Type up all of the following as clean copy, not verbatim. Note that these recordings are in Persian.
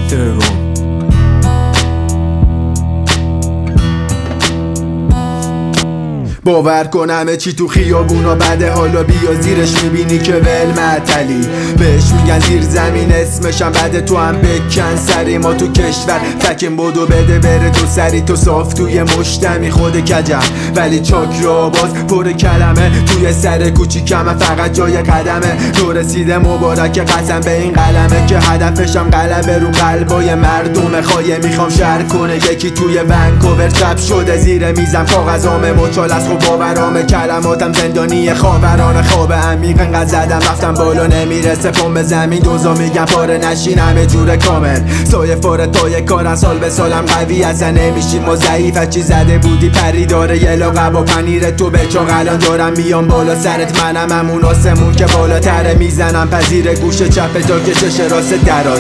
ترون. باور کن همه چی تو خیابونا بده، حالا بیا زیرش میبینی که ول معطلی. بهش میگن زیر زمین اسمشم بده، تو هم بکن سری. ما تو کشور تکیم بدو بده بره تو سری. تو صاف توی مشتمی خود کجم ولی چاک را باز پر کلمه. توی سر کوچیکمه فقط جای قدمه. تو رسیده مبارک قسم به این قلمه که هدفشم غلبه رو قلبای مردم خواهی. میخوام شهر کنه یکی توی ونکوور چپ شده زیر میزم کاغذام مچال از خوب باورام. کلماتم زندانی خاوران خواب عمیق. انقدر زدم رفتم بالا نمیرسه پام به زمین. دوزا میگم پاره نشین همه جور کامل. سایه فاره تای کارن سال به سالم قوی اصلا نمیشیم ما ضعیف. چی زده بودی پری داره یه لاغب و پنیر تو به چاق. الان دارم میام بالا سرت منم همون آسمون که بالاتره. میزنم پذیر گوش چپ تا کشش راست درات.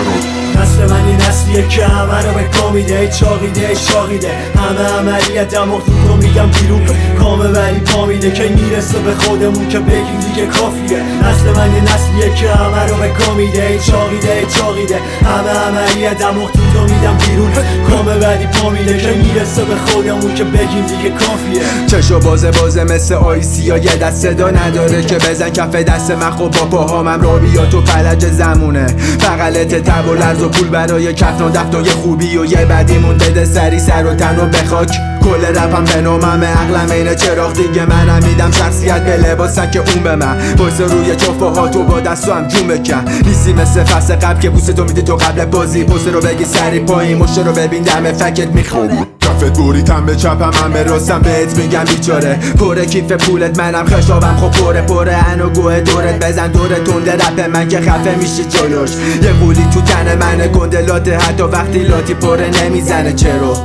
نسل من این نسلیه که همه رو به کامیده. چاقیده شاقیده همه عملیت دماغ تو میدم بیرون کامه ولی پامیده. که میرسه به خودمون که بگیم دیگه کافیه. نسل من این نسلیه که همه رو به کامیده. چاقیده همه عملیت دماغ تو میدم بیرون کامه ولی پامیده. که میرسه به خودمون که بگیم دیگه کافیه. چشو بازه مثل آیسیا یه دست صدا نداره که بزن کف دست من. خب با پاهامم را بیا تو فلج زمونه. بغلت تب و لرز و پول برای کفن و دفت و یه خوبی و یه بدی مونده ده سری سر و تن و بخاک. کل رپم به ناممه عقلم اینه چراغ دیگه. منم میدم شخصیت به لباسن که اون به من. باعث روی چفه ها تو با دستو هم جون بکن. نیستی مثل فصل قبل که بوسه تو میدی تو قبل بازی. پوسه رو بگی سری پایین مشه رو ببین دم فکت میخوابی. کفت بوریتم به چپم من به راستم بهت میگم بیچاره. پره کیف پولت منم خشابم خب پره انو گوه دورت بزن دور تنده رپ من که خفه میشی جلوش. یه قولی تو تن منه گندلاته حتی وقتی لاتی پره نمیزنه چرا.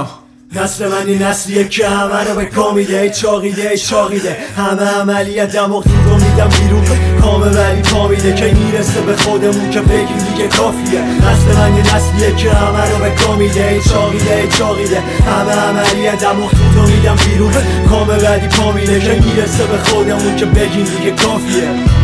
نسل من این نسلیه که همه رو به کامیده. چاقیده همه عملیت دماغ تو میدم بیرون کامه ولی پامیده. که میرسه به خودمون که بگیم دیگه کافیه. نسل من این نسلیه که همه رو به کامیده. چاقیده همه عملیت دماغ تو میدم بیرون کامه ولی پامیده. که میرسه به خودمون که بگیم دیگه کافیه.